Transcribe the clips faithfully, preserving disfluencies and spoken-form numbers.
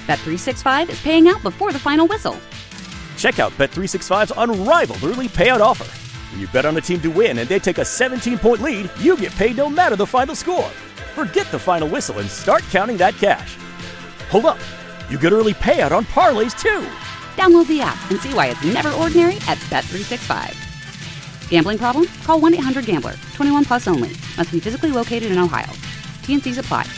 Bet three sixty-five is paying out before the final whistle. Check out Bet three sixty-five's unrivaled early payout offer. When you bet on a team to win and they take a seventeen-point lead, you get paid no matter the final score. Forget the final whistle and start counting that cash. Hold up. You get early payout on parlays, too. Download the app and see why it's never ordinary at Bet three sixty-five. Gambling problem? Call one eight hundred gambler. twenty-one plus only. Must be physically located in Ohio. T N Cs apply.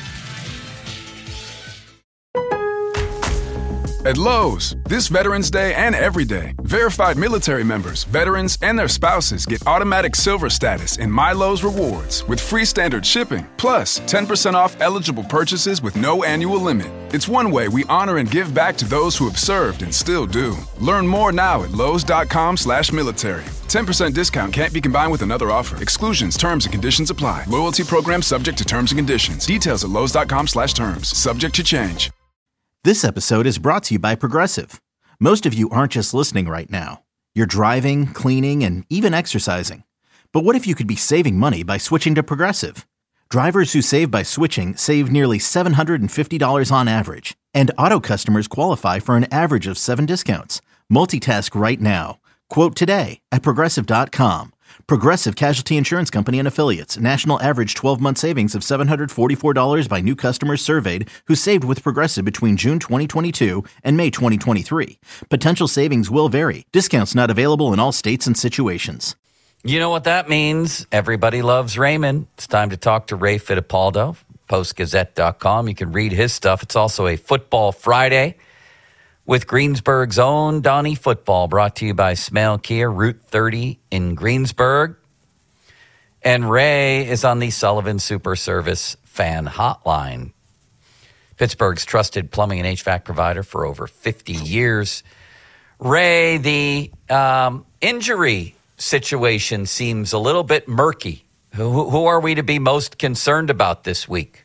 At Lowe's, this Veterans Day and every day, verified military members, veterans, and their spouses get automatic silver status in My Lowe's Rewards with free standard shipping, plus ten percent off eligible purchases with no annual limit. It's one way we honor and give back to those who have served and still do. Learn more now at lowes.com slash military. ten percent discount can't be combined with another offer. Exclusions, terms, and conditions apply. Loyalty program subject to terms and conditions. Details at lowes.com slash terms. Subject to change. This episode is brought to you by Progressive. Most of you aren't just listening right now. You're driving, cleaning, and even exercising. But what if you could be saving money by switching to Progressive? Drivers who save by switching save nearly seven hundred fifty dollars on average. And auto customers qualify for an average of seven discounts. Multitask right now. Quote today at Progressive dot com. Progressive Casualty Insurance Company and Affiliates. National average twelve-month savings of seven hundred forty-four dollars by new customers surveyed who saved with Progressive between June twenty twenty-two and May twenty twenty-three. Potential savings will vary. Discounts not available in all states and situations. You know what that means. Everybody loves Raymond. It's time to talk to Ray Fittipaldo, post gazette dot com. You can read his stuff. It's also a Football Friday with Greensburg's own Donnie Football, brought to you by Smale Kia, Route thirty in Greensburg. And Ray is on the Sullivan Super Service fan hotline. Pittsburgh's trusted plumbing and H V A C provider for over fifty years. Ray, the um, injury situation seems a little bit murky. Who, who are we to be most concerned about this week?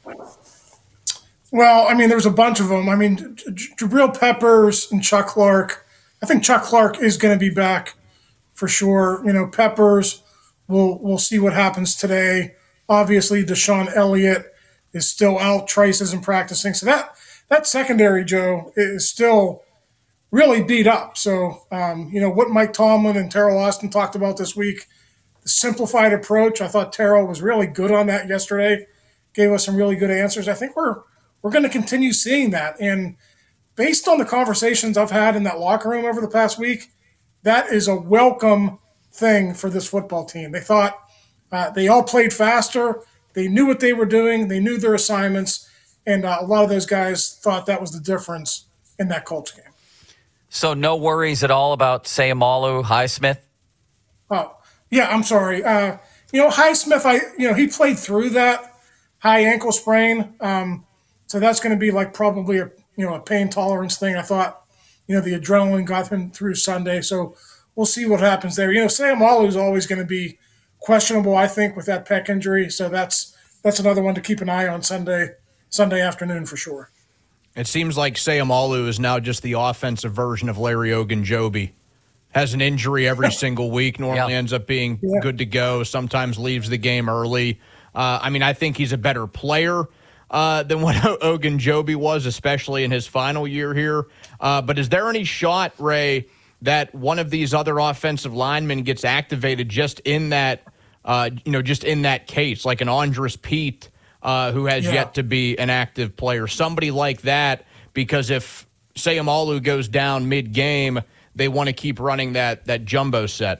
Well, I mean, there's a bunch of them. I mean, Jabril Peppers and Chuck Clark. I think Chuck Clark is going to be back for sure. You know, Peppers, we'll we'll see what happens today. Obviously, Deshaun Elliott is still out. Trice isn't practicing. So that that secondary, Joe, is still really beat up. So, um, you know, what Mike Tomlin and Terrell Austin talked about this week, the simplified approach, I thought Terrell was really good on that yesterday, gave us some really good answers. I think we're We're going to continue seeing that. And based on the conversations I've had in that locker room over the past week, that is a welcome thing for this football team. They thought uh, they all played faster. They knew what they were doing. They knew their assignments. And uh, a lot of those guys thought that was the difference in that Colts game. So no worries at all about Sayamalu Highsmith? Oh, yeah, I'm sorry. Uh, you know, Highsmith, I, you know, he played through that high ankle sprain. Um, So that's going to be like probably a you know a pain tolerance thing. I thought, you know, the adrenaline got him through Sunday. So we'll see what happens there. You know, Sam Allu is always going to be questionable, I think, with that pec injury. So that's that's another one to keep an eye on Sunday Sunday afternoon for sure. It seems like Sayamalu is now just the offensive version of Larry Ogunjobi. Has an injury every single week. Normally yeah. ends up being yeah. good to go. Sometimes leaves the game early. Uh, I mean, I think he's a better player Uh, than what Ogunjobi was, especially in his final year here. Uh, but is there any shot, Ray, that one of these other offensive linemen gets activated just in that, uh, you know, just in that case, like an Andres Pete, uh, who has yeah. yet to be an active player, somebody like that? Because if Sayamalu goes down mid-game, they want to keep running that that jumbo set.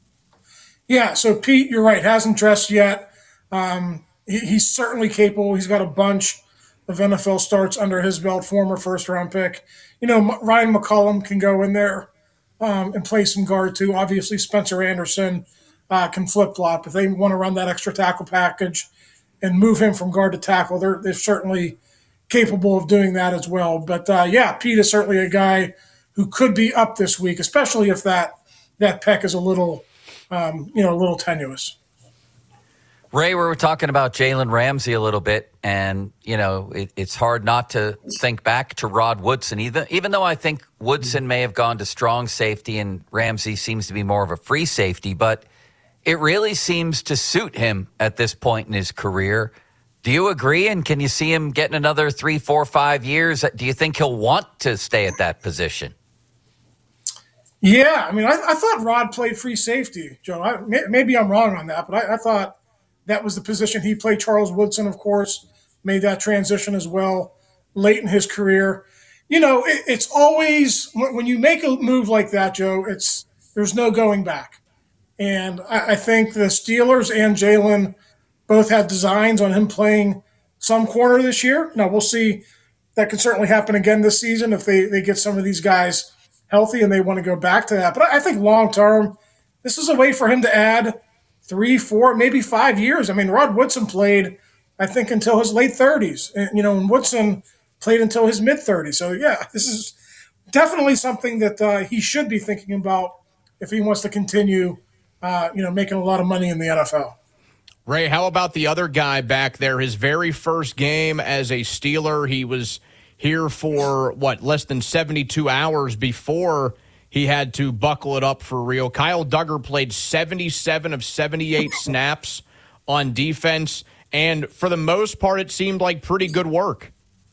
Yeah. So Pete, you're right, hasn't dressed yet. Um, He's certainly capable. He's got a bunch of N F L starts under his belt, former first-round pick. You know, Ryan McCollum can go in there um, and play some guard too. Obviously, Spencer Anderson uh, can flip-flop. If they want to run that extra tackle package and move him from guard to tackle, they're, they're certainly capable of doing that as well. But, uh, yeah, Pete is certainly a guy who could be up this week, especially if that, that pec is a little, um, you know, a little tenuous. Ray, we were talking about Jalen Ramsey a little bit, and, you know, it, it's hard not to think back to Rod Woodson. Even, even though I think Woodson may have gone to strong safety and Ramsey seems to be more of a free safety, but it really seems to suit him at this point in his career. Do you agree? And can you see him getting another three, four, five years? Do you think he'll want to stay at that position? Yeah, I mean, I, I thought Rod played free safety, Joe. I, may, maybe I'm wrong on that, but I, I thought that was the position he played. Charles Woodson, of course, made that transition as well late in his career. You know, it, it's always when you make a move like that, Joe. It's there's no going back, and I, I think the Steelers and Jalen both had designs on him playing some corner this year. Now we'll see. That can certainly happen again this season if they they get some of these guys healthy and they want to go back to that. But I think long term, this is a way for him to add three, four, maybe five years. I mean, Rod Woodson played, I think, until his late thirties. And, you know, and Woodson played until his mid-thirties. So, yeah, this is definitely something that uh, he should be thinking about if he wants to continue, uh, you know, making a lot of money in the N F L. Ray, how about the other guy back there? His very first game as a Steeler, he was here for, what, less than seventy-two hours before he had to buckle it up for real. Kyle Dugger played seventy-seven of seventy-eight snaps on defense, and for the most part, it seemed like pretty good work.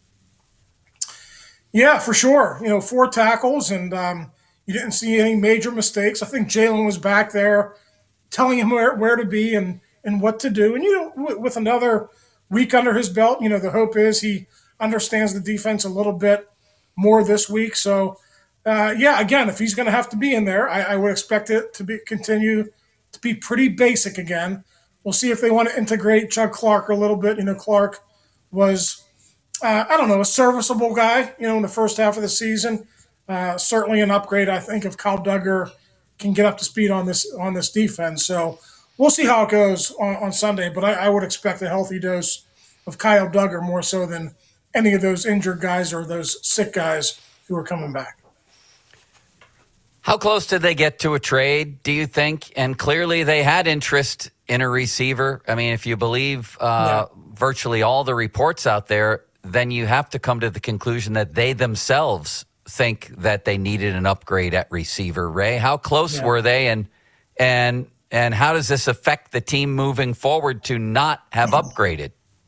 Yeah, for sure. You know, four tackles, and um, you didn't see any major mistakes. I think Jalen was back there telling him where, where to be and, and what to do. And, you know, with, with another week under his belt, you know, the hope is he understands the defense a little bit more this week. So, uh, yeah, again, if he's going to have to be in there, I, I would expect it to be continue to be pretty basic again. We'll see if they want to integrate Chuck Clark a little bit. You know, Clark was, uh, I don't know, a serviceable guy, you know, in the first half of the season. Uh, certainly an upgrade, I think, if Kyle Dugger can get up to speed on this on this defense. So we'll see how it goes on, on Sunday. But I, I would expect a healthy dose of Kyle Dugger more so than any of those injured guys or those sick guys who are coming back. How close did they get to a trade, do you think? And clearly they had interest in a receiver. I mean, if you believe uh, yeah. virtually all the reports out there, then you have to come to the conclusion that they themselves think that they needed an upgrade at receiver. Ray, how close yeah. were they? And, and, and how does this affect the team moving forward to not have upgraded?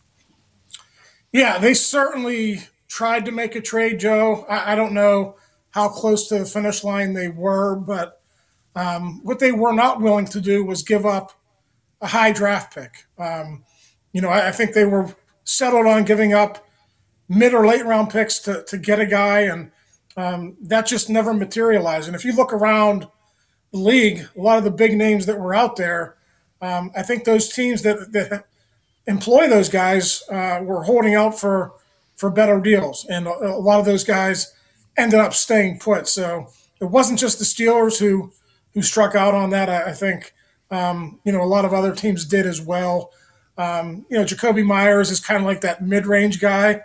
Yeah, they certainly tried to make a trade, Joe. I, I don't know how close to the finish line they were, but um, what they were not willing to do was give up a high draft pick. Um, you know, I, I think they were settled on giving up mid or late round picks to, to get a guy, and um, that just never materialized. And if you look around the league, a lot of the big names that were out there, um, I think those teams that that employ those guys uh, were holding out for for better deals, and a, a lot of those guys ended up staying put. So it wasn't just the Steelers who who struck out on that. I, I think um, you know a lot of other teams did as well. Um, you know, Jacoby Myers is kind of like that mid-range guy,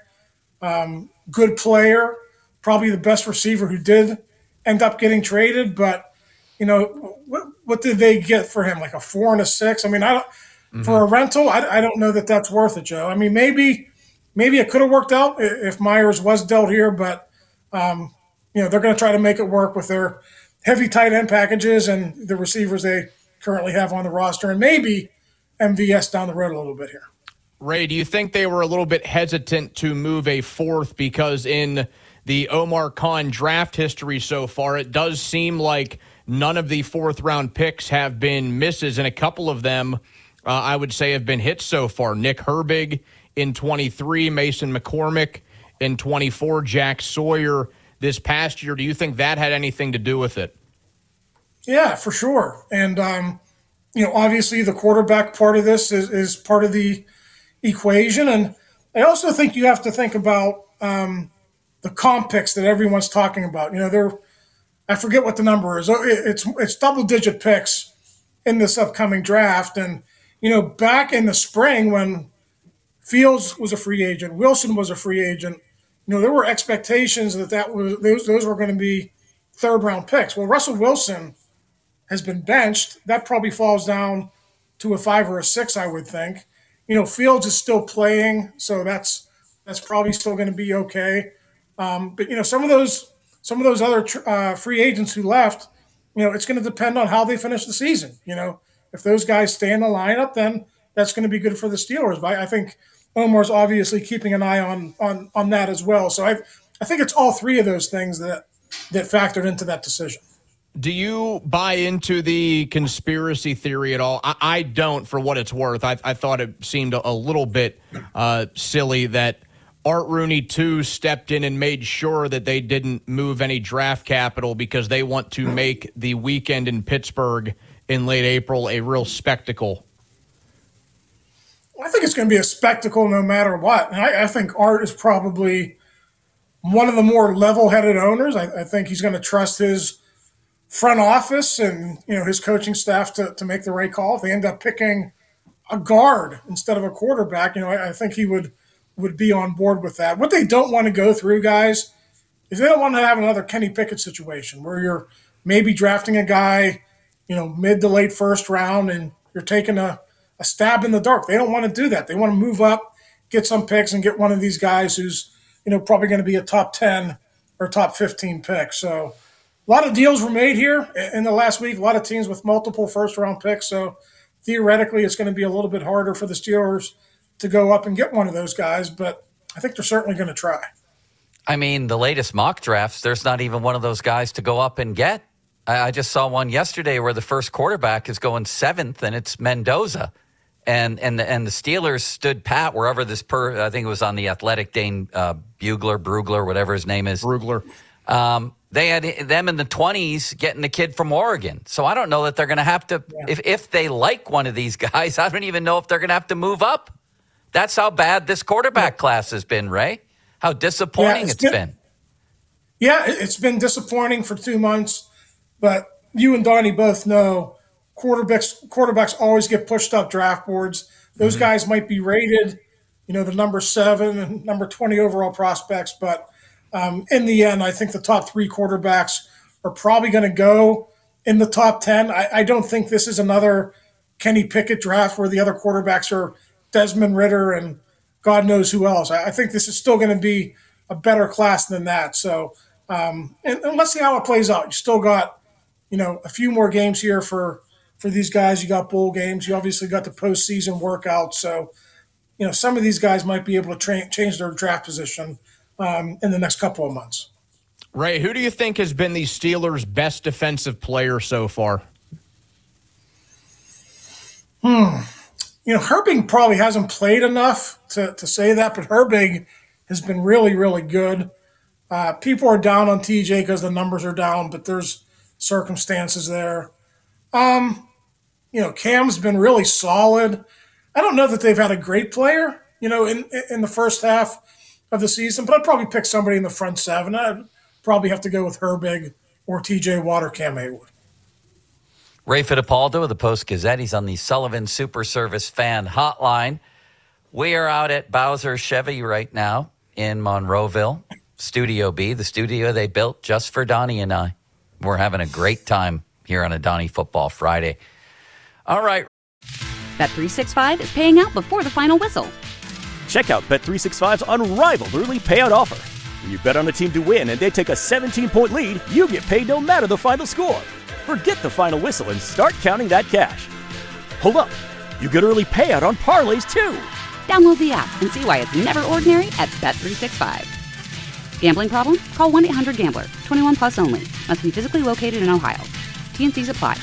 um, good player, probably the best receiver who did end up getting traded. But you know, what, what did they get for him? Like a four and a six? I mean, I don't. Mm-hmm. For a rental, I, I don't know that that's worth it, Joe. I mean, maybe maybe it could have worked out if Myers was dealt here, but, um, you know, they're going to try to make it work with their heavy tight end packages and the receivers they currently have on the roster, and maybe M V S down the road a little bit here. Ray, do you think they were a little bit hesitant to move a fourth because in the Omar Khan draft history so far, it does seem like none of the fourth-round picks have been misses, and a couple of them – Uh, I would say have been hits so far. Nick Herbig in twenty-three, Mason McCormick in twenty-four, Jack Sawyer this past year. Do you think that had anything to do with it? Yeah, for sure. And, um, you know, obviously the quarterback part of this is, is part of the equation. And I also think you have to think about um, the comp picks that everyone's talking about. You know, they're, I forget what the number is. It's, it's double-digit picks in this upcoming draft. And, you know, back in the spring when Fields was a free agent, Wilson was a free agent, you know, there were expectations that, that was, those, those were going to be third-round picks. Well, Russell Wilson has been benched. That probably falls down to a five or a six, I would think. You know, Fields is still playing, so that's that's probably still going to be okay. Um, but, you know, some of those some of those other uh, free agents who left, you know, it's going to depend on how they finish the season, you know. If those guys stay in the lineup, then that's going to be good for the Steelers. But I think Omar's obviously keeping an eye on on on that as well. So I I think it's all three of those things that that factored into that decision. Do you buy into the conspiracy theory at all? I, I don't, for what it's worth. I, I thought it seemed a, a little bit uh, silly that Art Rooney two stepped in and made sure that they didn't move any draft capital because they want to make the weekend in Pittsburgh in late April a real spectacle. I think it's going to be a spectacle no matter what. I, I think Art is probably one of the more level-headed owners. I, I think he's going to trust his front office and, you know, his coaching staff to, to make the right call. If they end up picking a guard instead of a quarterback, you know, I, I think he would would be on board with that. What they don't want to go through, guys, is they don't want to have another Kenny Pickett situation where you're maybe drafting a guy, you know, mid to late first round and you're taking a, a stab in the dark. They don't want to do that. They want to move up, get some picks, and get one of these guys who's, you know, probably going to be a top ten or top fifteen pick. So a lot of deals were made here in the last week, a lot of teams with multiple first-round picks. So theoretically, it's going to be a little bit harder for the Steelers to go up and get one of those guys, but I think they're certainly going to try. I mean, the latest mock drafts, there's not even one of those guys to go up and get. I, I just saw one yesterday where the first quarterback is going seventh, and it's Mendoza. And and the, and the Steelers stood pat wherever this per, I think it was on the Athletic, Dane uh, Bugler, Brugler, whatever his name is. Brugler. Um, they had them in the twenties getting the kid from Oregon. So I don't know that they're going to have to, yeah. if, if they like one of these guys, I don't even know if they're going to have to move up. That's how bad this quarterback yeah. class has been, Ray. How disappointing yeah, it's, it's been, been. Yeah, it's been disappointing for two months. But you and Donnie both know quarterbacks quarterbacks always get pushed up draft boards. Those mm-hmm. guys might be rated, you know, the number seven and number twenty overall prospects. But um, in the end, I think the top three quarterbacks are probably going to go in the top ten. I, I don't think this is another Kenny Pickett draft where the other quarterbacks are Desmond Ridder and God knows who else. I, I think this is still going to be a better class than that. So um, and, and let's see how it plays out. You still got, you know, a few more games here for for these guys. You got bowl games. You obviously got the postseason workout. So, you know, some of these guys might be able to tra- change their draft position um, in the next couple of months. Ray, who do you think has been the Steelers' best defensive player so far? Hmm. You know, Herbig probably hasn't played enough to, to say that, but Herbig has been really, really good. Uh, people are down on T J because the numbers are down, but there's circumstances there. Um, you know, Cam's been really solid. I don't know that they've had a great player, you know, in in the first half of the season, but I'd probably pick somebody in the front seven. I'd probably have to go with Herbig or T J Watt or Cam Haywood. Ray Fittipaldo of the Post-Gazette. He's on the Sullivan Super Service fan hotline. We are out at Bowser Chevy right now in Monroeville, Studio B, the studio they built just for Donnie and I. We're having a great time here on a Donnie Football Friday. All right. Bet three sixty-five is paying out before the final whistle. Check out Bet three sixty-five's unrivaled early payout offer. When you bet on a team to win and they take a seventeen-point lead, you get paid no matter the final score. Forget the final whistle and start counting that cash. Hold up. You get early payout on parlays, too. Download the app and see why it's never ordinary at Bet three sixty-five. Gambling problem? Call one eight hundred gambler. twenty-one plus only. Must be physically located in Ohio. T N Cs apply.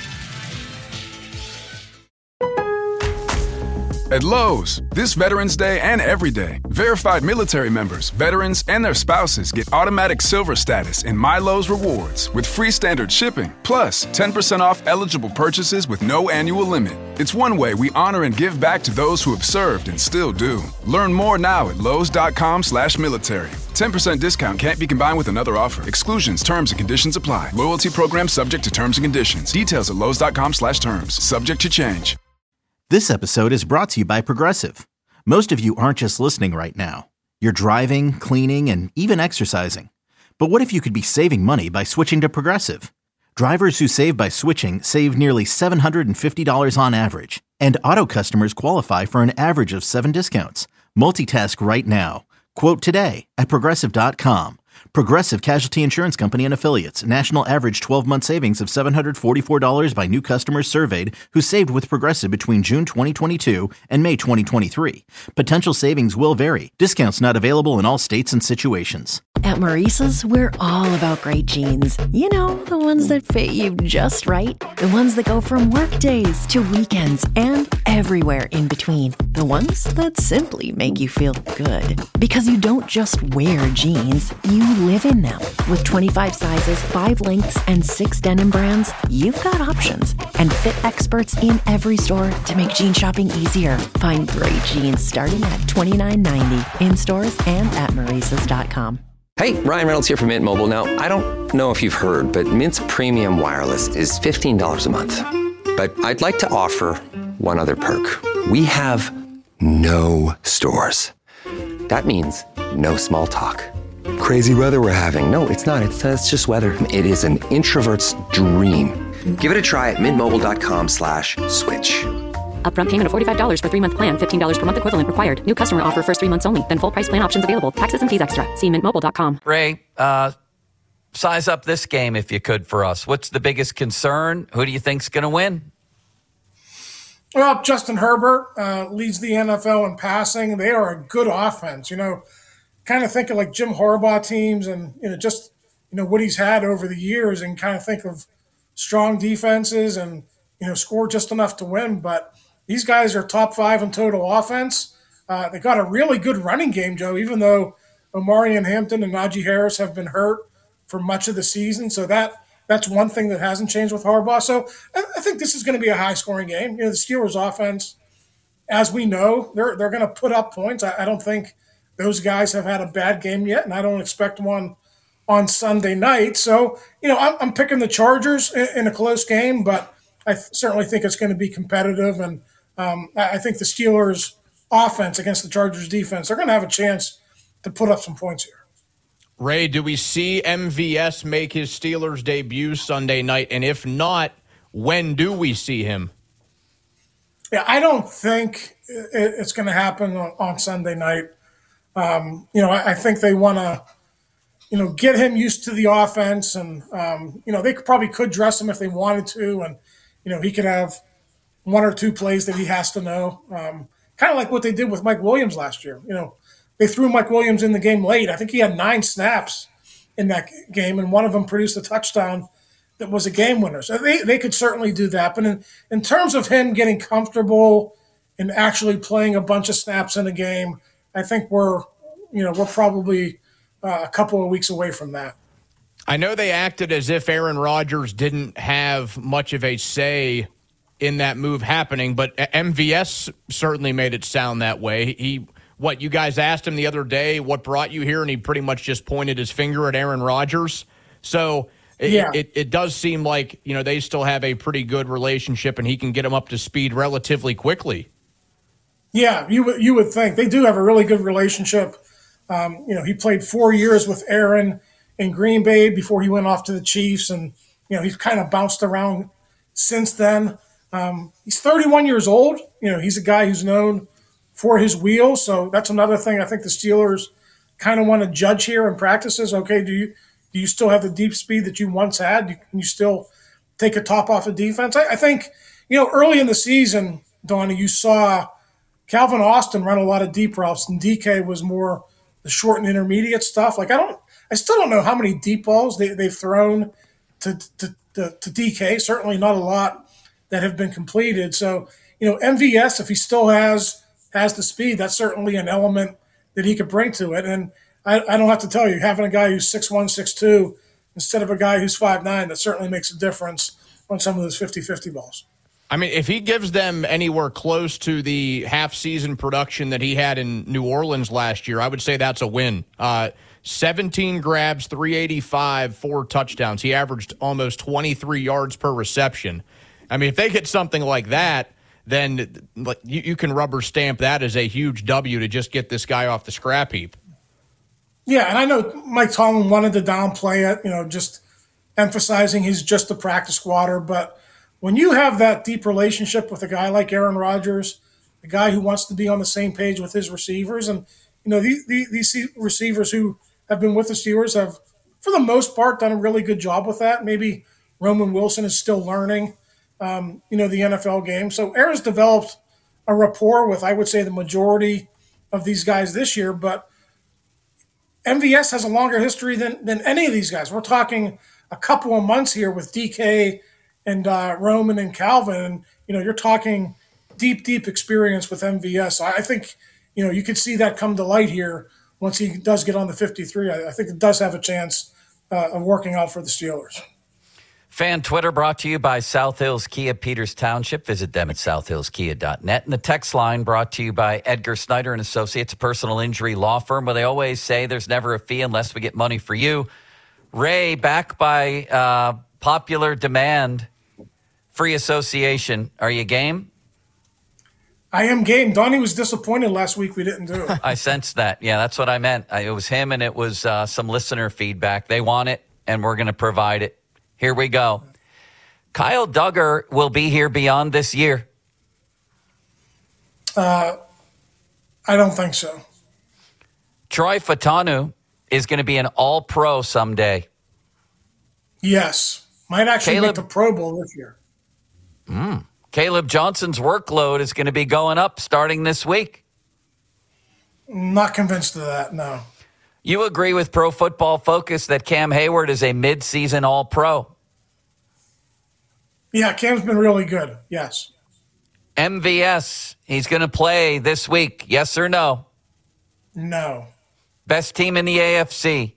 At Lowe's, this Veterans Day and every day, verified military members, veterans, and their spouses get automatic silver status in My Lowe's Rewards with free standard shipping, plus ten percent off eligible purchases with no annual limit. It's one way we honor and give back to those who have served and still do. Learn more now at lowes.com slash military. ten percent discount can't be combined with another offer. Exclusions, terms, and conditions apply. Loyalty program subject to terms and conditions. Details at lowes.com slash terms. Subject to change. This episode is brought to you by Progressive. Most of you aren't just listening right now. You're driving, cleaning, and even exercising. But what if you could be saving money by switching to Progressive? Drivers who save by switching save nearly seven hundred fifty dollars on average. And auto customers qualify for an average of seven discounts. Multitask right now. Quote today at Progressive dot com. Progressive Casualty Insurance Company and Affiliates. National average twelve-month savings of seven hundred forty-four dollars by new customers surveyed who saved with Progressive between June twenty twenty-two and May twenty twenty-three. Potential savings will vary. Discounts not available in all states and situations. At Maurice's, we're all about great jeans. You know, the ones that fit you just right. The ones that go from work days to weekends and everywhere in between. The ones that simply make you feel good. Because you don't just wear jeans, you live in them. With twenty-five sizes, five lengths, and six denim brands, you've got options. And fit experts in every store to make jean shopping easier. Find great jeans starting at twenty-nine ninety in stores and at Maurices dot com. Hey, Ryan Reynolds here from Mint Mobile. Now, I don't know if you've heard, but Mint's premium wireless is fifteen dollars a month. But I'd like to offer one other perk. We have no stores. That means no small talk. Crazy weather we're having. No, it's not. It's, uh, it's just weather. It is an introvert's dream. Give it a try at mintmobile.com slash switch. Upfront payment of forty-five dollars for three-month plan, fifteen dollars per month equivalent required. New customer offer first three months only. Then full price plan options available. Taxes and fees extra. See mint mobile dot com. Ray, uh, size up this game if you could for us. What's the biggest concern? Who do you think's going to win? Well, Justin Herbert uh, leads the N F L in passing. They are a good offense. You know, kind of think of like Jim Harbaugh teams and, you know, just, you know, what he's had over the years and kind of think of strong defenses and, you know, score just enough to win. But these guys are top five in total offense. Uh, they got a really good running game, Joe, even though Omarion Hampton and Najee Harris have been hurt for much of the season. So that that's one thing that hasn't changed with Harbaugh. So I, I think this is going to be a high-scoring game. You know, the Steelers' offense, as we know, they're they're going to put up points. I, I don't think those guys have had a bad game yet, and I don't expect one on Sunday night. So, you know, I'm, I'm picking the Chargers in, in a close game, but I th- certainly think it's going to be competitive. And um, I, I think the Steelers' offense against the Chargers' defense, they're going to have a chance to put up some points here. Ray, do we see M V S make his Steelers debut Sunday night? And if not, when do we see him? Yeah, I don't think it, it's going to happen on, on Sunday night. Um, you know, I, I think they want to, you know, get him used to the offense. And, um, you know, they could, probably could dress him if they wanted to. And, you know, he could have one or two plays that he has to know. Um, kind of like what they did with Mike Williams last year. You know, they threw Mike Williams in the game late. I think he had nine snaps in that game, and one of them produced a touchdown that was a game winner. So they, they could certainly do that. But in, in terms of him getting comfortable and actually playing a bunch of snaps in a game, I think we're, you know, we're probably uh, a couple of weeks away from that. I know they acted as if Aaron Rodgers didn't have much of a say in that move happening, but M V S certainly made it sound that way. He, what, you guys asked him the other day, what brought you here, and he pretty much just pointed his finger at Aaron Rodgers. So it, yeah. it, it does seem like, you know, they still have a pretty good relationship, and he can get him up to speed relatively quickly. Yeah, you would you would think. They do have a really good relationship. Um, you know, he played four years with Aaron in Green Bay before he went off to the Chiefs, and, you know, he's kind of bounced around since then. Um, he's thirty-one years old. You know, he's a guy who's known for his wheels. So that's another thing I think the Steelers kind of want to judge here in practices. Okay, do you do you still have the deep speed that you once had? Can you still take a top off of defense? I, I think, you know, early in the season, Donnie, you saw Calvin Austin run a lot of deep routes, and D K was more the short and intermediate stuff. Like I don't, I still don't know how many deep balls they, they've thrown to, to, to, to D K. Certainly not a lot that have been completed. So, you know, M V S, if he still has has the speed, that's certainly an element that he could bring to it. And I, I don't have to tell you, having a guy who's six one, six two instead of a guy who's five nine, that certainly makes a difference on some of those fifty-fifty balls. I mean, if he gives them anywhere close to the half-season production that he had in New Orleans last year, I would say that's a win. Uh, seventeen grabs, three eighty-five, four touchdowns. He averaged almost twenty-three yards per reception. I mean, if they get something like that, then like you, you can rubber stamp that as a huge W to just get this guy off the scrap heap. Yeah, and I know Mike Tomlin wanted to downplay it, you know, just emphasizing he's just a practice squatter. But when you have that deep relationship with a guy like Aaron Rodgers, a guy who wants to be on the same page with his receivers, and, you know, these, these receivers who have been with the Steelers have, for the most part, done a really good job with that. Maybe Roman Wilson is still learning, um, you know, the N F L game. So Aaron's developed a rapport with, I would say, the majority of these guys this year. But M V S has a longer history than than any of these guys. We're talking a couple of months here with D K and uh, Roman and Calvin. And, you know, you're talking deep, deep experience with M V S. I think, you know, you could see that come to light here once he does get on the fifty-three. I, I think it does have a chance uh, of working out for the Steelers. Fan Twitter brought to you by South Hills Kia Peters Township. Visit them at south hills kia dot net. And the text line brought to you by Edgar Snyder and Associates, a personal injury law firm where they always say there's never a fee unless we get money for you. Ray, back by uh, popular demand, free association. Are you game? I am game. Donnie was disappointed last week we didn't do it. I sensed that. Yeah, that's what I meant. I, it was him and it was uh, some listener feedback. They want it, and we're going to provide it. Here we go. Kyle Duggar will be here beyond this year. Uh, I don't think so. Troy Fautanu is going to be an all-pro someday. Yes. Might actually Caleb, make the Pro Bowl this year. Mm, Caleb Johnson's workload is going to be going up starting this week. Not convinced of that, no. You agree with Pro Football Focus that Cam Hayward is a mid-season all-pro? Yeah, Cam's been really good, yes. M V S, he's going to play this week, yes or no? No. Best team in the A F C?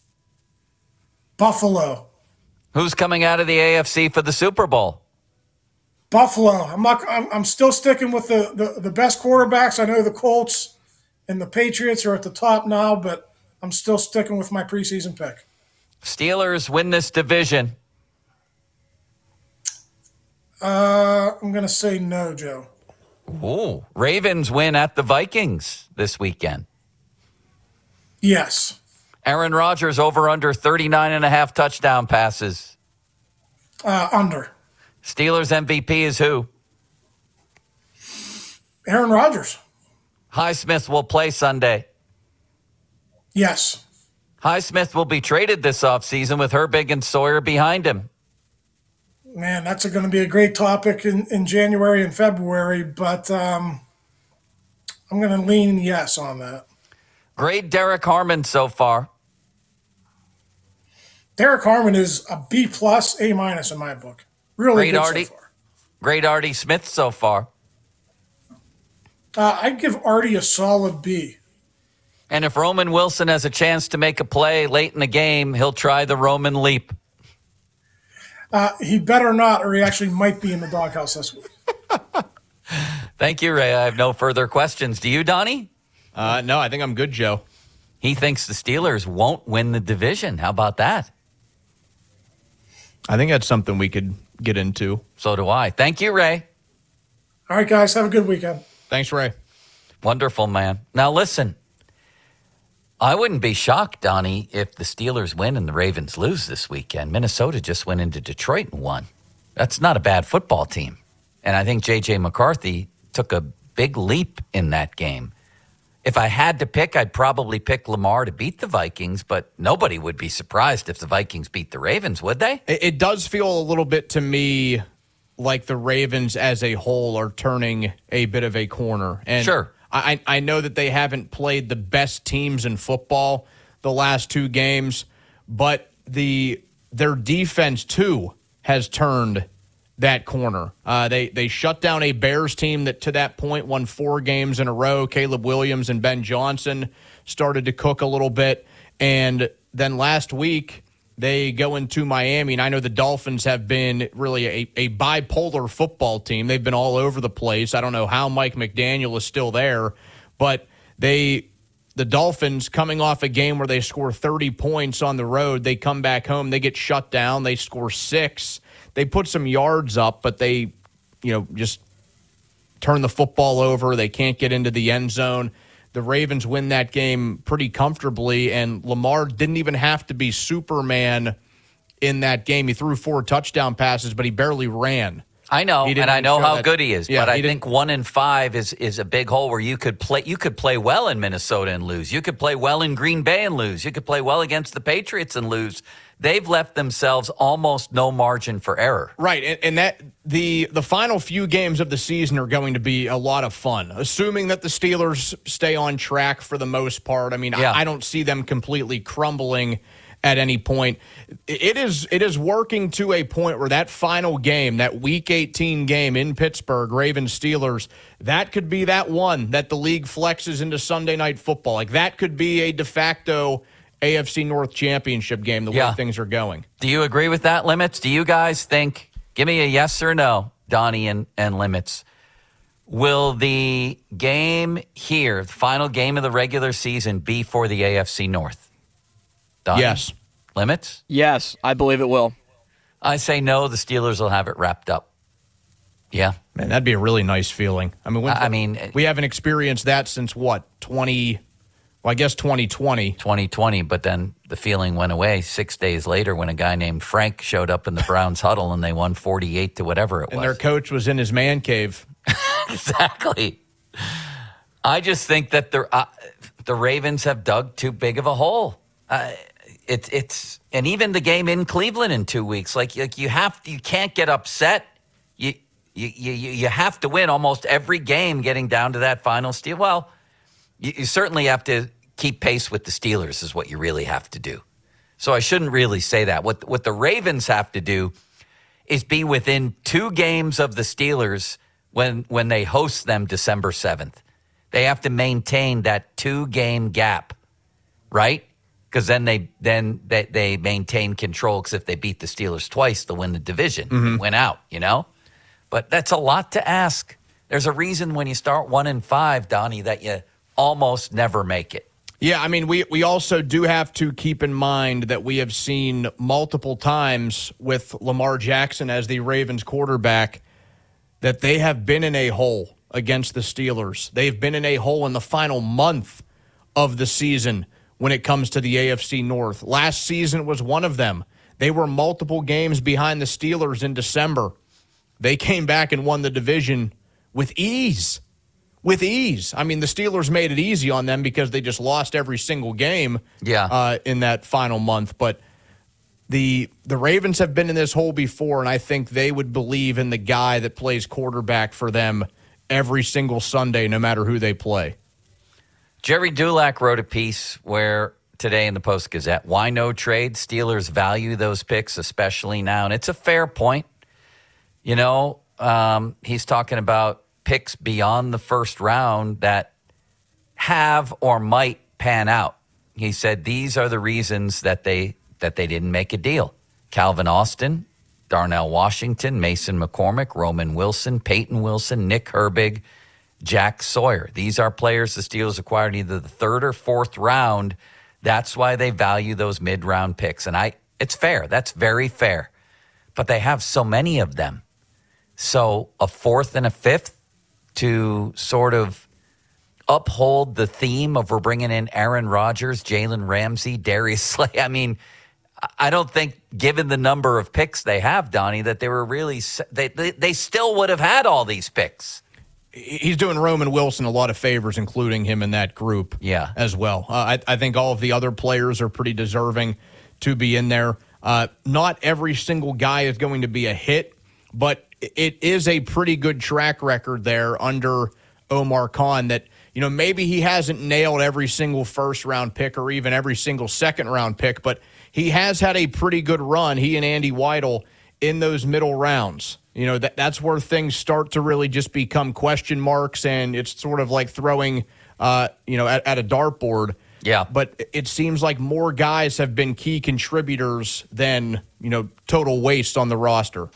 Buffalo. Who's coming out of the A F C for the Super Bowl? Buffalo. I'm not. I'm, I'm still sticking with the, the, the best quarterbacks. I know the Colts and the Patriots are at the top now, but I'm still sticking with my preseason pick. Steelers win this division. Uh, I'm going to say no, Joe. Ooh. Ravens win at the Vikings this weekend. Yes. Aaron Rodgers over under thirty-nine and a half touchdown passes. Uh, under. Steelers M V P is who? Aaron Rodgers. Highsmith will play Sunday. Yes. Highsmith will be traded this offseason with Herbig and Sawyer behind him. Man, that's going to be a great topic in, in January and February, but um, I'm going to lean yes on that. Grade Derek Harmon so far. Derek Harmon is a B plus, A minus in my book. Really Grade good Artie, so far. Grade Artie Smith so far. Uh, I'd give Artie a solid B. And if Roman Wilson has a chance to make a play late in the game, he'll try the Roman leap. Uh, he better not, or he actually might be in the doghouse this week. Thank you, Ray. I have no further questions. Do you, Donnie? Uh, no, I think I'm good, Joe. He thinks the Steelers won't win the division. How about that? I think that's something we could get into. So do I. Thank you, Ray. All right, guys. Have a good weekend. Thanks, Ray. Wonderful, man. Now, listen. I wouldn't be shocked, Donnie, if the Steelers win and the Ravens lose this weekend. Minnesota just went into Detroit and won. That's not a bad football team. And I think J J McCarthy took a big leap in that game. If I had to pick, I'd probably pick Lamar to beat the Vikings, but nobody would be surprised if the Vikings beat the Ravens, would they? It does feel a little bit to me like the Ravens as a whole are turning a bit of a corner. And sure. I, I know that they haven't played the best teams in football the last two games, but the their defense, too, has turned that corner. Uh, they, they shut down a Bears team that to that point won four games in a row. Caleb Williams and Ben Johnson started to cook a little bit. And then last week, they go into Miami, and I know the Dolphins have been really a, a bipolar football team. They've been all over the place. I don't know how Mike McDaniel is still there, but they, the Dolphins, coming off a game where they score thirty points on the road, they come back home, they get shut down, they score six. They put some yards up, but they, you know, just turn the football over. They can't get into the end zone. The Ravens win that game pretty comfortably, and Lamar didn't even have to be Superman in that game. He threw four touchdown passes, but he barely ran. I know, and I know how that, good he is, yeah, but I he think one in five is is a big hole where you could play. You could play well in Minnesota and lose. You could play well in Green Bay and lose. You could play well against the Patriots and lose. They've left themselves almost no margin for error. Right, and, and that the the final few games of the season are going to be a lot of fun, assuming that the Steelers stay on track for the most part. I mean, Yeah. I, I don't see them completely crumbling at any point. It is it is working to a point where that final game, that Week eighteen game in Pittsburgh, Ravens-Steelers, that could be that one that the league flexes into Sunday Night Football. Like, that could be a de facto A F C North championship game, the Yeah. way things are going. Do you agree with that, Limits? Do you guys think, give me a yes or no, Donnie and, and Limits, will the game here, the final game of the regular season, be for the A F C North? Donnie? Yes. Limits? Yes, I believe it will. I say no, the Steelers will have it wrapped up. Yeah. Man, that'd be a really nice feeling. I mean, I mean, we haven't experienced that since what, twenty? Well, I guess twenty twenty. twenty twenty, but then the feeling went away six days later when a guy named Frank showed up in the Browns huddle and they won forty-eight to whatever it was. And their coach was in his man cave. Exactly. I just think that the uh, the Ravens have dug too big of a hole. Uh, it, it's and even the game in Cleveland in two weeks, like like you have you can't get upset. You you you you have to win almost every game, getting down to that final steal. Well, you, you certainly have to keep pace with the Steelers is what you really have to do. So I shouldn't really say that. What what the Ravens have to do is be within two games of the Steelers when when they host them December seventh. They have to maintain that two-game gap, right? Because then they then they, they maintain control, because if they beat the Steelers twice, they'll win the division Mm-hmm. and win out, you know? But that's a lot to ask. There's a reason when you start one and five, Donnie, that you almost never make it. Yeah, I mean, we, we also do have to keep in mind that we have seen multiple times with Lamar Jackson as the Ravens quarterback that they have been in a hole against the Steelers. They've been in a hole in the final month of the season when it comes to the A F C North. Last season was one of them. They were multiple games behind the Steelers in December. They came back and won the division with ease. With ease. I mean, the Steelers made it easy on them because they just lost every single game yeah. uh, in that final month. But the the Ravens have been in this hole before, and I think they would believe in the guy that plays quarterback for them every single Sunday, no matter who they play. Jerry Dulac wrote a piece where today in the Post-Gazette, why no trade? Steelers value those picks, especially now. And it's a fair point. You know, um, he's talking about picks beyond the first round that have or might pan out. He said these are the reasons that they that they didn't make a deal. Calvin Austin, Darnell Washington, Mason McCormick, Roman Wilson, Peyton Wilson, Nick Herbig, Jack Sawyer. These are players the Steelers acquired in either the third or fourth round. That's why they value those mid-round picks. And I, it's fair. That's very fair. But they have so many of them. So a fourth and a fifth to sort of uphold the theme of we're bringing in Aaron Rodgers, Jalen Ramsey, Darius Slay. I mean, I don't think, given the number of picks they have, Donnie, that they were really they, – they, they still would have had all these picks. He's doing Roman Wilson a lot of favors, including him in that group yeah. as well. Uh, I, I think all of the other players are pretty deserving to be in there. Uh, not every single guy is going to be a hit, but it is a pretty good track record there under Omar Khan that, you know, maybe he hasn't nailed every single first-round pick or even every single second-round pick, but he has had a pretty good run, he and Andy Weidel, in those middle rounds. You know, that that's where things start to really just become question marks, and it's sort of like throwing, uh, you know, at, at a dartboard. Yeah. But it seems like more guys have been key contributors than, you know, total waste on the roster.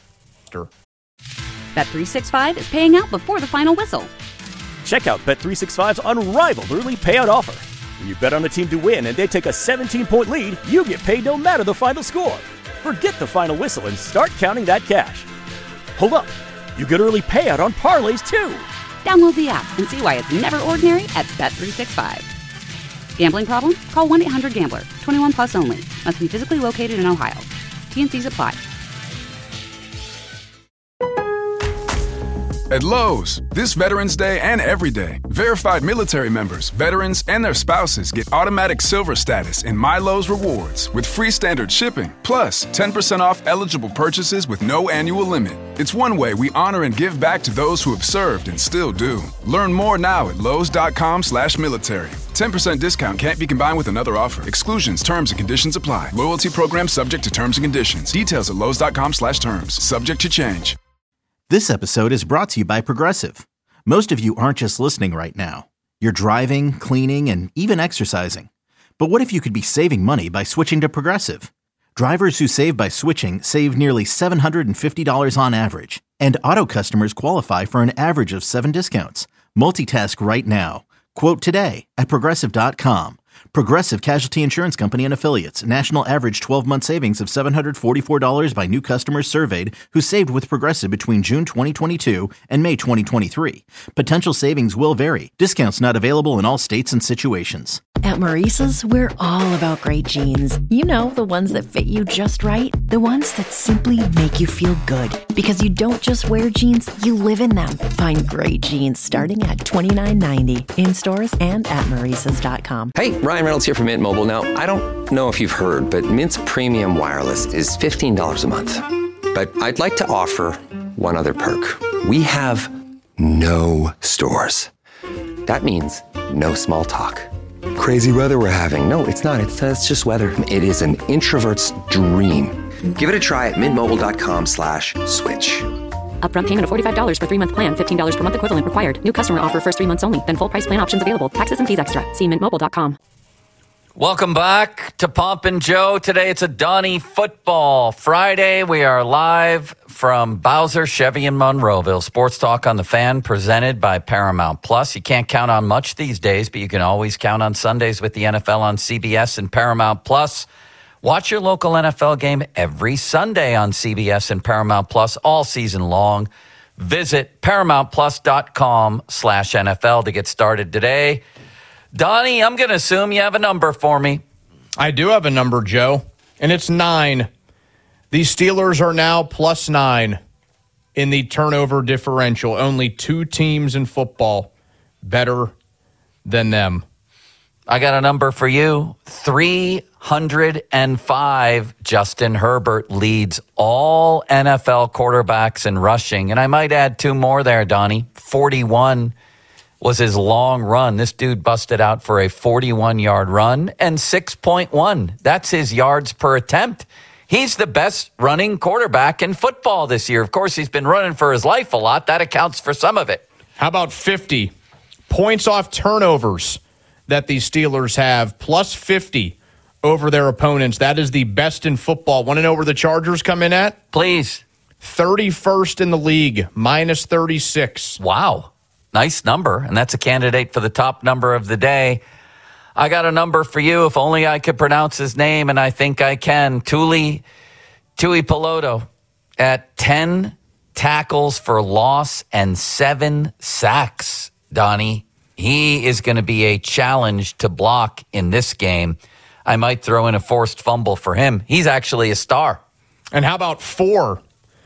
Bet three sixty-five is paying out before the final whistle. Check out Bet three sixty-five's unrivaled early payout offer. When you bet on a team to win and they take a seventeen-point lead, you get paid no matter the final score. Forget the final whistle and start counting that cash. Hold up. You get early payout on parlays, too. Download the app and see why it's never ordinary at Bet three sixty-five. Gambling problem? Call one eight hundred gambler. twenty-one plus only. Must be physically located in Ohio. T and C's apply. At Lowe's, this Veterans Day and every day, verified military members, veterans, and their spouses get automatic silver status in My Lowe's Rewards with free standard shipping, plus ten percent off eligible purchases with no annual limit. It's one way we honor and give back to those who have served and still do. Learn more now at lowes.com slash military. ten percent discount can't be combined with another offer. Exclusions, terms, and conditions apply. Loyalty program subject to terms and conditions. Details at lowes.com slash terms. Subject to change. This episode is brought to you by Progressive. Most of you aren't just listening right now. You're driving, cleaning, and even exercising. But what if you could be saving money by switching to Progressive? Drivers who save by switching save nearly seven hundred fifty dollars on average. And auto customers qualify for an average of seven discounts. Multitask right now. Quote today at Progressive dot com. Progressive Casualty Insurance Company and Affiliates. National average twelve-month savings of seven hundred forty-four dollars by new customers surveyed who saved with Progressive between June twenty twenty-two and May twenty twenty-three. Potential savings will vary. Discounts not available in all states and situations. At Maurice's, we're all about great jeans. You know, the ones that fit you just right. The ones that simply make you feel good. Because you don't just wear jeans, you live in them. Find great jeans starting at twenty-nine ninety in stores and at maurices dot com. Hey, Ryan Reynolds here from Mint Mobile. Now, I don't know if you've heard, but Mint's premium wireless is fifteen dollars a month. But I'd like to offer one other perk. We have no stores. That means no small talk. Crazy weather we're having. No, it's not. It's, uh, it's just weather. It is an introvert's dream. Give it a try at mintmobile.com slash switch. Upfront payment of forty-five dollars for three-month plan, fifteen dollars per month equivalent required. New customer offer first three months only. Then full price plan options available. Taxes and fees extra. See mint mobile dot com. Welcome back to Pomp and Joe. Today it's a Donnie Football Friday. We are live from Bowser Chevy in Monroeville. Sports Talk on the Fan presented by Paramount Plus. You can't count on much these days, but you can always count on Sundays with the N F L on C B S and Paramount Plus. Watch your local N F L game every Sunday on C B S and Paramount Plus all season long. Visit paramountplus.com slash NFL to get started today. Donnie, I'm going to assume you have a number for me. I do have a number, Joe, and it's nine. The Steelers are now plus nine in the turnover differential. Only two teams in football better than them. I got a number for you. three hundred five. Justin Herbert leads all N F L quarterbacks in rushing. And I might add two more there, Donnie. forty-one was his long run. This dude busted out for a forty-one-yard run and six point one. That's his yards per attempt. He's the best running quarterback in football this year. Of course, he's been running for his life a lot. That accounts for some of it. How about fifty? Points off turnovers that the Steelers have, plus fifty over their opponents. That is the best in football. Want to know where the Chargers come in at? Please. thirty-first in the league, minus thirty-six. Wow. Nice number, and that's a candidate for the top number of the day. I got a number for you, if only I could pronounce his name, and I think I can. Tuli, Tui Peloto at ten tackles for loss and seven sacks, Donnie. He is going to be a challenge to block in this game. I might throw in a forced fumble for him. He's actually a star. And how about four?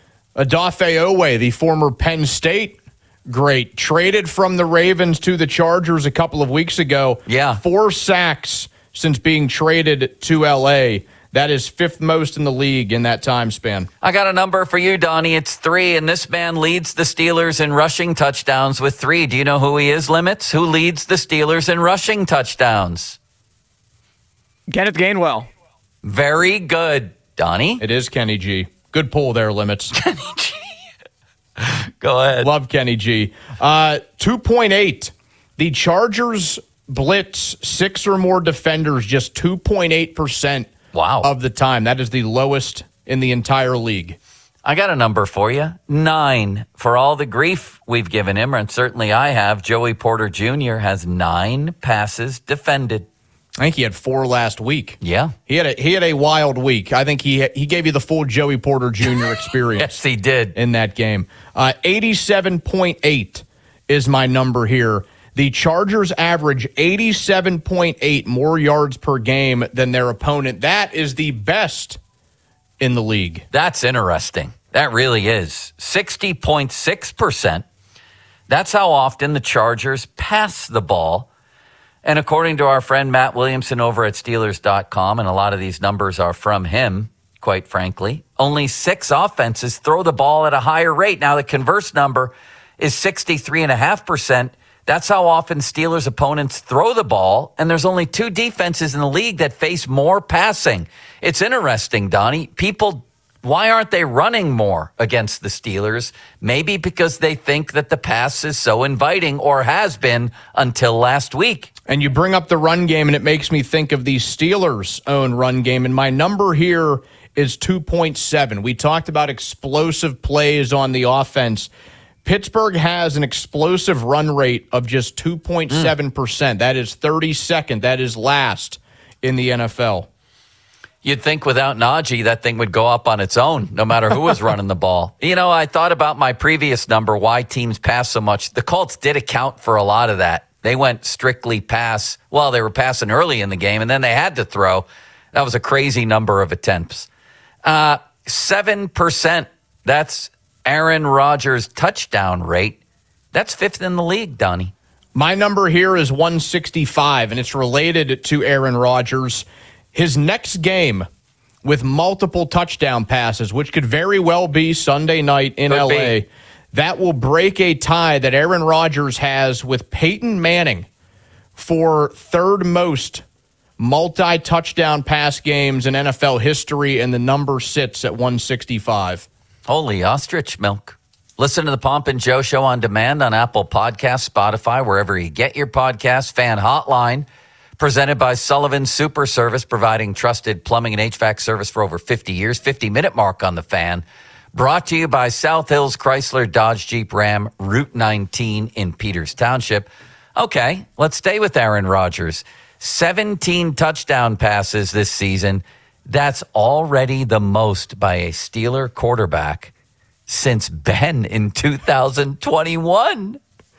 Odafe Owe, the former Penn State great, traded from the Ravens to the Chargers a couple of weeks ago. Yeah. Four sacks since being traded to L A. That is fifth most in the league in that time span. I got a number for you, Donnie. It's three, and this man leads the Steelers in rushing touchdowns with three. Do you know who he is, Limits? Who leads the Steelers in rushing touchdowns? Kenneth Gainwell. Very good, Donnie. It is Kenny G. Good pull there, Limits. Kenny G. Go ahead. Love Kenny G. Uh, two point eight. The Chargers blitz six or more defenders just two point eight percent wow. of the time. That is the lowest in the entire league. I got a number for you. Nine. For all the grief we've given him, and certainly I have, Joey Porter Junior has nine passes defended. I think he had four last week. Yeah. He had a he had a wild week. I think he he gave you the full Joey Porter Junior experience. Yes, he did. In that game. Uh, eighty-seven point eight is my number here. The Chargers average eighty-seven point eight more yards per game than their opponent. That is the best in the league. That's interesting. That really is. sixty point six percent That's how often the Chargers pass the ball. And according to our friend Matt Williamson over at Steelers dot com, and a lot of these numbers are from him, quite frankly, only six offenses throw the ball at a higher rate. Now, the converse number is sixty-three point five percent. That's how often Steelers opponents throw the ball, and there's only two defenses in the league that face more passing. It's interesting, Donnie. People, why aren't they running more against the Steelers? Maybe because they think that the pass is so inviting, or has been until last week. And you bring up the run game, and it makes me think of the Steelers' own run game, and my number here is two point seven. We talked about explosive plays on the offense. Pittsburgh has an explosive run rate of just two point seven percent. Mm. That is thirty-second. That is last in the N F L. You'd think without Najee, that thing would go up on its own, no matter who was running the ball. You know, I thought about my previous number, why teams pass so much. The Colts did account for a lot of that. They went strictly pass. Well, they were passing early in the game, and then they had to throw. That was a crazy number of attempts. Uh, seven percent. That's Aaron Rodgers' touchdown rate. That's fifth in the league, Donnie. My number here is one sixty-five, and it's related to Aaron Rodgers. His next game with multiple touchdown passes, which could very well be Sunday night in could L A, be. That will break a tie that Aaron Rodgers has with Peyton Manning for third most multi-touchdown pass games in N F L history, and the number sits at one sixty-five. Holy ostrich milk. Listen to the Pomp and Joe Show on demand on Apple Podcasts, Spotify, wherever you get your podcasts. Fan Hotline, presented by Sullivan Super Service, providing trusted plumbing and H V A C service for over fifty years. fifty-minute mark on the Fan. Brought to you by South Hills Chrysler Dodge Jeep Ram, Route nineteen in Peters Township. Okay, let's stay with Aaron Rodgers. seventeen touchdown passes this season. That's already the most by a Steeler quarterback since Ben in two thousand twenty-one.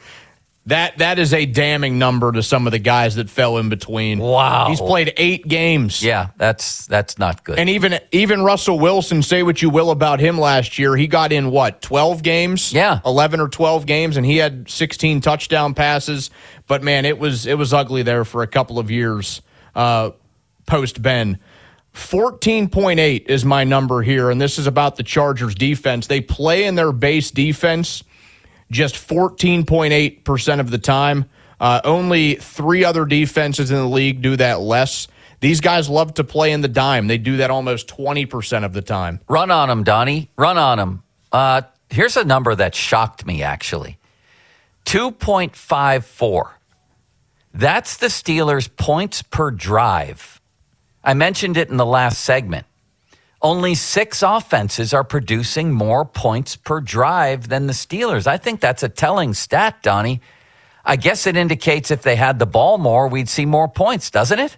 That that is a damning number to some of the guys that fell in between. Wow. He's played eight games. Yeah, that's that's not good. And even even Russell Wilson, say what you will about him last year, he got in, what, twelve games? Yeah. eleven or twelve games, and he had sixteen touchdown passes. But, man, it was it was ugly there for a couple of years uh, post-Ben. fourteen point eight is my number here, and this is about the Chargers defense. They play in their base defense just fourteen point eight percent of the time. Uh, only three other defenses in the league do that less. These guys love to play in the dime. They do that almost twenty percent of the time. Run on them, Donnie. Run on them. Uh, here's a number that shocked me, actually. two point five four. That's the Steelers' points per drive. I mentioned it in the last segment. Only six offenses are producing more points per drive than the Steelers. I think that's a telling stat, Donnie. I guess it indicates if they had the ball more, we'd see more points, doesn't it?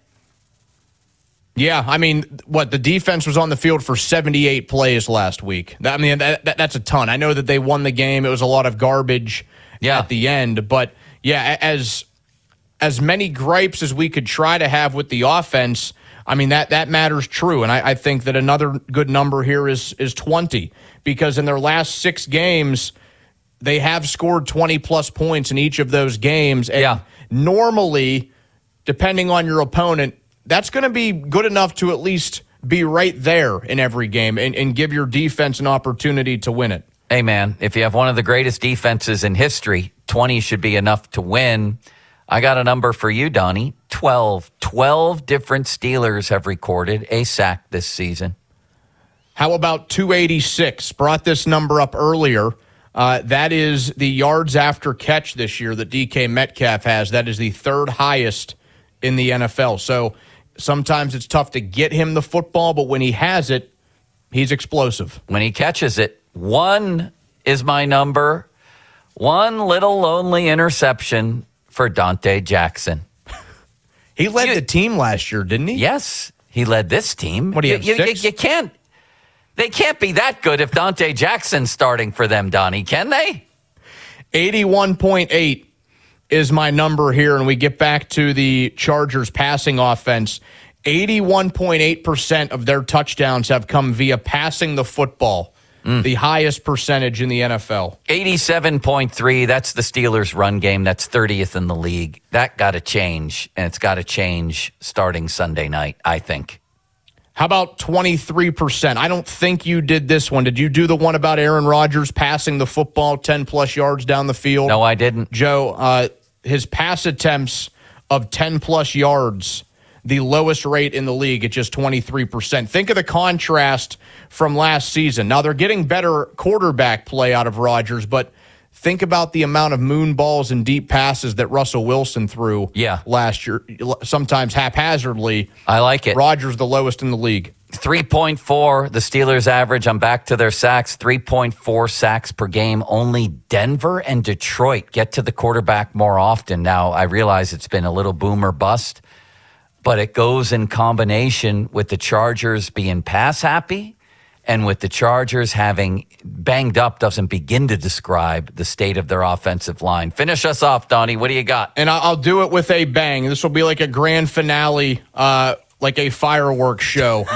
Yeah, I mean, what, the defense was on the field for seventy-eight plays last week. I mean, that, that, that's a ton. I know that they won the game. It was a lot of garbage yeah. at the end. But, yeah, as as many gripes as we could try to have with the offense, I mean, that, that matters true. And I, I think that another good number here is is twenty, because in their last six games, they have scored twenty-plus points in each of those games. And yeah. normally, depending on your opponent, that's going to be good enough to at least be right there in every game and, and give your defense an opportunity to win it. Hey, man, if you have one of the greatest defenses in history, twenty should be enough to win. I got a number for you, Donnie. twelve. twelve different Steelers have recorded a sack this season. How about two eighty-six? Brought this number up earlier. Uh, that is the yards after catch this year that D K Metcalf has. That is the third highest in the N F L. So sometimes it's tough to get him the football, but when he has it, he's explosive. When he catches it, one is my number. One little lonely interception for Dante Jackson. He led you, the team last year, didn't he? Yes, he led this team. What do you have, you, six? You, you can't. They can't be that good if Dante Jackson's starting for them, Donnie, can they? eighty-one point eight is my number here, and we get back to the Chargers passing offense. eighty-one point eight percent of their touchdowns have come via passing the football mm. the highest percentage in the N F L. eighty-seven point three, that's the Steelers' run game. That's thirtieth in the league. That got to change, and it's got to change starting Sunday night, I think. How about twenty-three percent? I don't think you did this one. Did you do the one about Aaron Rodgers passing the football ten-plus yards down the field? No, I didn't. Joe, uh, his pass attempts of ten-plus yards, the lowest rate in the league at just twenty-three percent. Think of the contrast from last season. Now, they're getting better quarterback play out of Rodgers, but think about the amount of moon balls and deep passes that Russell Wilson threw yeah. last year, sometimes haphazardly. I like it. Rodgers, the lowest in the league. three point four, the Steelers average. I'm back to their sacks. three point four sacks per game. Only Denver and Detroit get to the quarterback more often. Now, I realize it's been a little boom or bust, but it goes in combination with the Chargers being pass happy and with the Chargers having banged up doesn't begin to describe the state of their offensive line. Finish us off, Donnie. What do you got? And I'll do it with a bang. This will be like a grand finale, uh, like a fireworks show.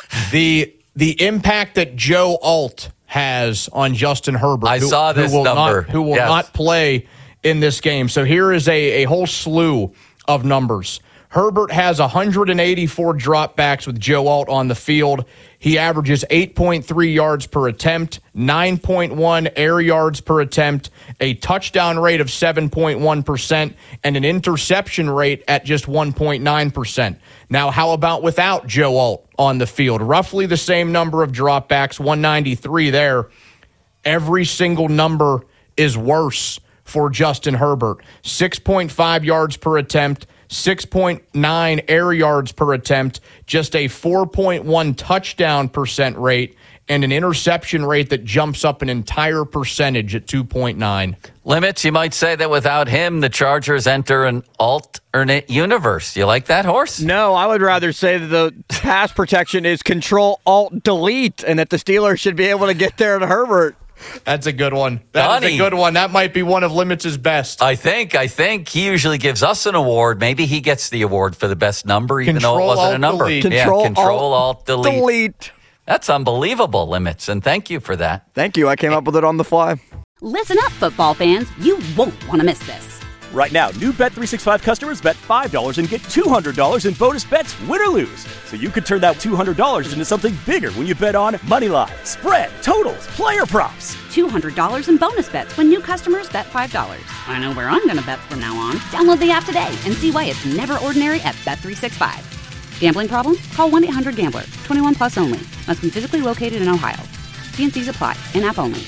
the the impact that Joe Alt has on Justin Herbert. I who, saw this who will number. Not, who will yes. not play in this game. So here is a, a whole slew of numbers. Herbert has one hundred eighty-four dropbacks with Joe Alt on the field. He averages eight point three yards per attempt, nine point one air yards per attempt, a touchdown rate of seven point one percent, and an interception rate at just one point nine percent. Now, how about without Joe Alt on the field? Roughly the same number of dropbacks, one ninety-three there. Every single number is worse for Justin Herbert. six point five yards per attempt, six point nine air yards per attempt, just a four point one touchdown percent rate, and an interception rate that jumps up an entire percentage at two point nine. Limits, you might say that without him, the Chargers enter an alternate universe. You like that, Horse? No, I would rather say that the pass protection is control, alt, delete, and that the Steelers should be able to get there to Herbert. That's a good one. That's a good one. That might be one of Limits' best. I think. I think he usually gives us an award. Maybe he gets the award for the best number, even control, though it wasn't alt, a number. Delete. Control, yeah, control, alt, alt, delete. delete. That's unbelievable, Limits, and thank you for that. Thank you. I came up with it on the fly. Listen up, football fans. You won't want to miss this. Right now, new Bet three sixty-five customers bet five dollars and get two hundred dollars in bonus bets, win or lose. So you could turn that two hundred dollars into something bigger when you bet on money line, spread, totals, player props. two hundred dollars in bonus bets when new customers bet five dollars. I know where I'm going to bet from now on. Download the app today and see why it's never ordinary at Bet three sixty-five. Gambling problem? Call one eight hundred gambler. twenty-one plus only. Must be physically located in Ohio. T N Cs apply. In-app only.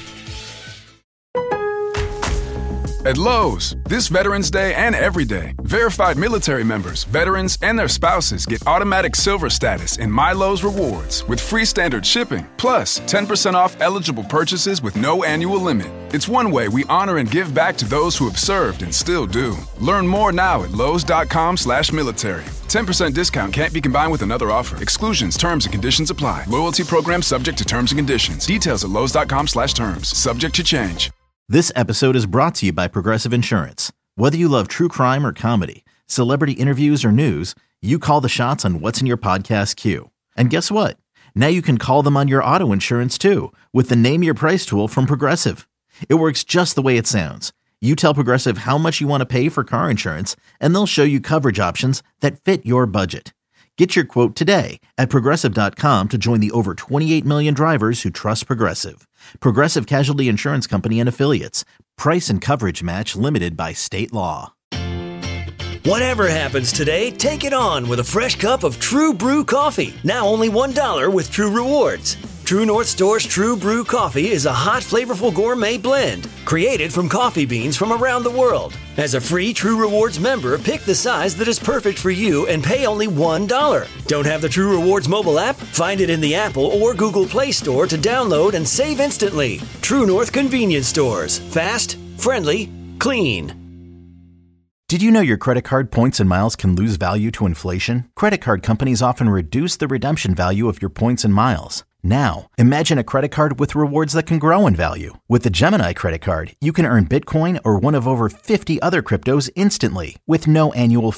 At Lowe's, this Veterans Day and every day, verified military members, veterans, and their spouses get automatic silver status in My Lowe's Rewards with free standard shipping, plus ten percent off eligible purchases with no annual limit. It's one way we honor and give back to those who have served and still do. Learn more now at lowes.com slash military. ten percent discount can't be combined with another offer. Exclusions, terms, and conditions apply. Loyalty program subject to terms and conditions. Details at lowes.com slash terms. Subject to change. This episode is brought to you by Progressive Insurance. Whether you love true crime or comedy, celebrity interviews or news, you call the shots on what's in your podcast queue. And guess what? Now you can call them on your auto insurance too with the Name Your Price tool from Progressive. It works just the way it sounds. You tell Progressive how much you want to pay for car insurance, and they'll show you coverage options that fit your budget. Get your quote today at Progressive dot com to join the over twenty-eight million drivers who trust Progressive. Progressive Casualty Insurance Company and Affiliates. Price and coverage match limited by state law. Whatever happens today, take it on with a fresh cup of True Brew coffee. Now only one dollar with True Rewards. True North Store's True Brew coffee is a hot, flavorful gourmet blend created from coffee beans from around the world. As a free True Rewards member, pick the size that is perfect for you and pay only one dollar. Don't have the True Rewards mobile app? Find it in the Apple or Google Play Store to download and save instantly. True North Convenience Stores. Fast, friendly, clean. Did you know your credit card points and miles can lose value to inflation? Credit card companies often reduce the redemption value of your points and miles. Now, imagine a credit card with rewards that can grow in value. With the Gemini credit card, you can earn Bitcoin or one of over fifty other cryptos instantly with no annual fee.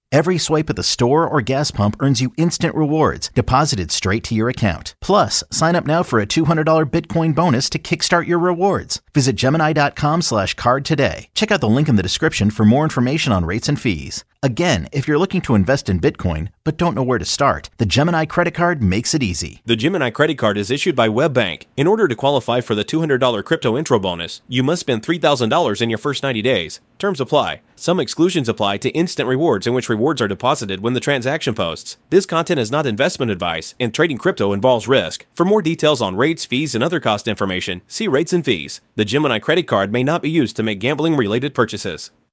Every swipe at the store or gas pump earns you instant rewards deposited straight to your account. Plus, sign up now for a two hundred dollars Bitcoin bonus to kickstart your rewards. Visit Gemini.com slash card today. Check out the link in the description for more information on rates and fees. Again, if you're looking to invest in Bitcoin but don't know where to start, the Gemini credit card makes it easy. The Gemini credit card is issued by WebBank. In order to qualify for the two hundred dollars crypto intro bonus, you must spend three thousand dollars in your first ninety days. Terms apply. Some exclusions apply to instant rewards in which rewards are deposited when the transaction posts. This content is not investment advice, and trading crypto involves risk. For more details on rates, fees, and other cost information, see rates and fees. The Gemini credit card may not be used to make gambling-related purchases.